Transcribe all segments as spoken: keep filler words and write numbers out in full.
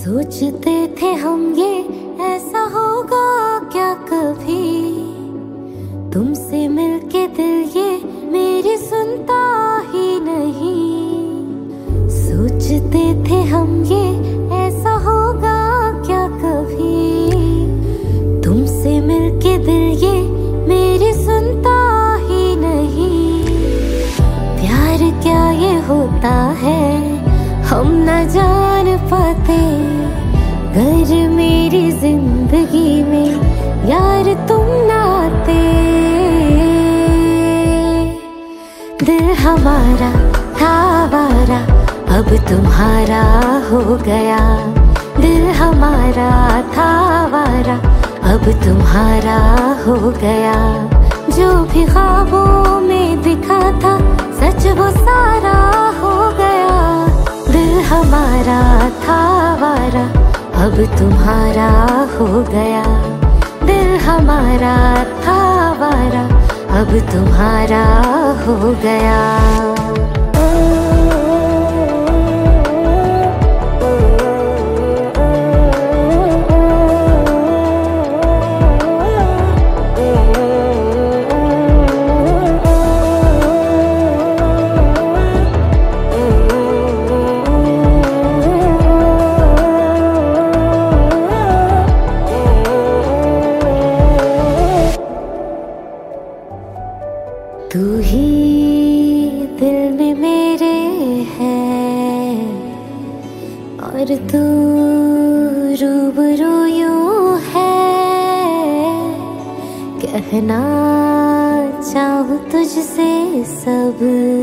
सोचते थे हम ये ऐसा होगा क्या कभी, तुमसे मिलके दिल ये मेरी सुनता ही नहीं। सोचते थे हम ये ऐसा होगा क्या कभी, तुमसे मिलके दिल ये मेरी सुनता ही नहीं। प्यार क्या ये होता है हम न जान पाते, घर मेरी जिंदगी में यार तुम ना आते। दिल हमारा था आवारा अब तुम्हारा हो गया, दिल हमारा था आवारा अब तुम्हारा हो गया। जो भी ख्वाबों में दिखा था सच वो सारा हो गया। दिल हमारा था आवारा अब तुम्हारा हो गया, दिल हमारा था आवारा अब तुम्हारा हो गया। तू ही दिल में मेरे है और तू रूबरू यूं है। कहना चाहूँ तुझसे सब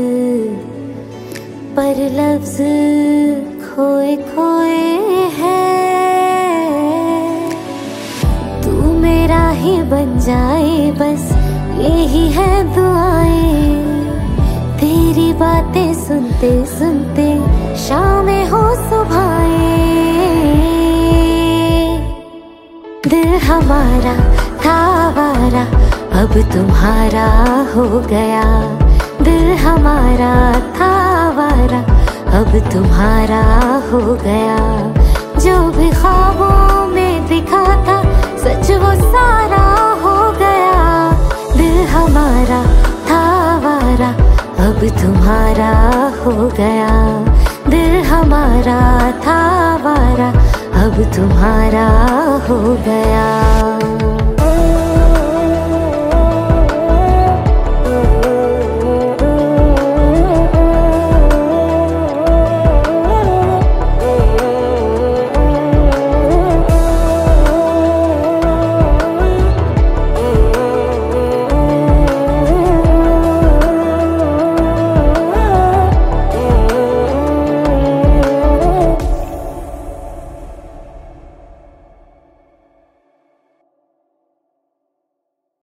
पर लफ्ज खोए खोए है। तू मेरा ही बन जाए बस यही है दुआएं, तेरी बातें सुनते सुनते शामें हो सुबहें। दिल हमारा था आवारा अब तुम्हारा हो गया, दिल हमारा था आवारा अब तुम्हारा हो गया। जो भी ख्वाबों में दिखा था सच वो सारा हो गया। दिल हमारा था आवारा अब तुम्हारा हो गया, दिल हमारा था आवारा अब तुम्हारा हो गया।